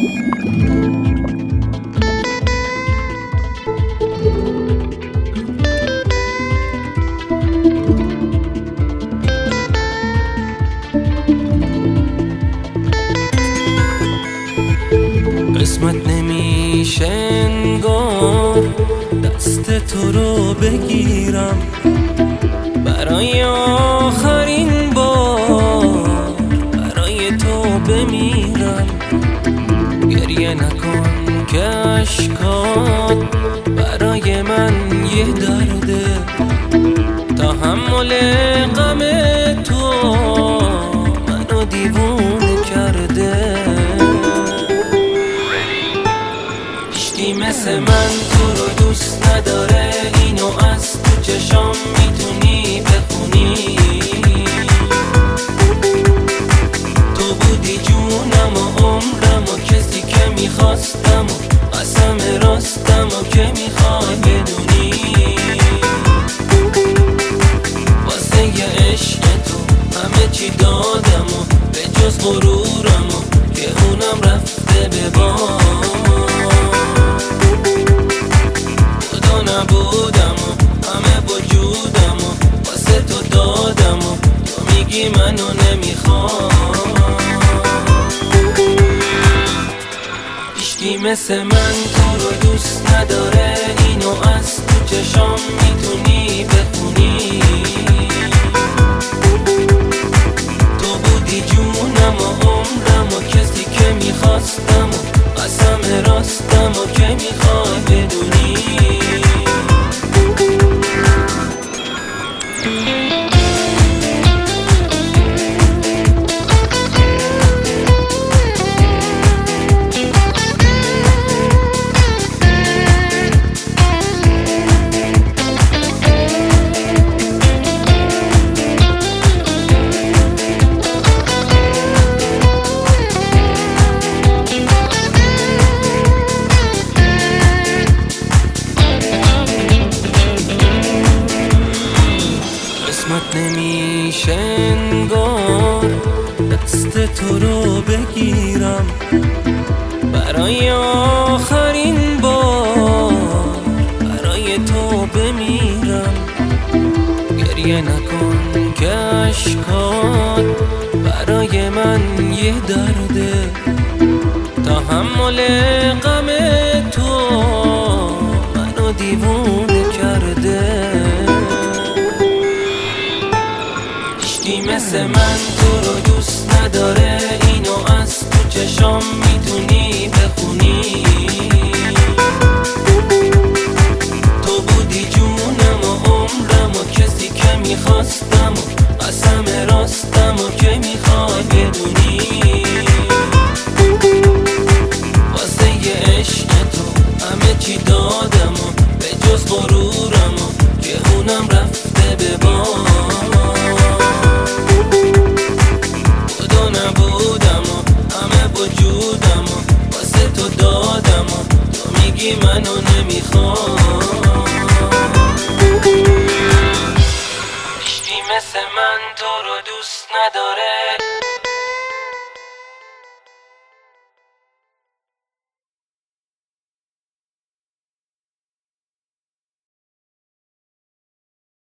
قسمت نمیشه انگار دست تو رو بگیرم، برای آخرین بار برای تو بمیرم. گریه نکن که اشکات برای من یه درده، تحمل غم تو منو دیوونه کرده. هیچکی مثل من تو رو دوست نداره، اینو از تو چشام میتونی بخونی. تو بودی جونم و عمرم و کسی که میخواستم و قسم راستم و که میخوای بدونی. واسه یه عشق تو همه چی دادم و به جز غرورم و که اونم رفته به باد. نبودم و همه وجودم و واسه تو دادم و تو میگی منو نمیخوام. هیچکی مثل من تو رو دوست نداره، اینو از تو چشام میتونی بخونی. تو بودی جونم و عمرم و کسی که میخواستم و قسم راستم و که میخوای بدونی. قسمت نمیشه انگار دست تو رو بگیرم، برای آخرین بار برای تو بمیرم. گریه نکن که اشکات برای من یه درده، تحمل غم تو منو دیوونه کرده. هیچکی مثل من تو رو دوست نداره، اینو از تو چشام میتونی بخونی. تو بودی جونم و عمرم و کسی که میخواستم و قسم راستم و که میخوای بدونی. واسه یه عشق تو همه چی دادم و به جز غرورم و که اونم رفته به باد. نبودم و همه وجودم و واسه تو دادم و تو میگی منو نمیخوام. هیچکی مثل من تو رو دوست نداره.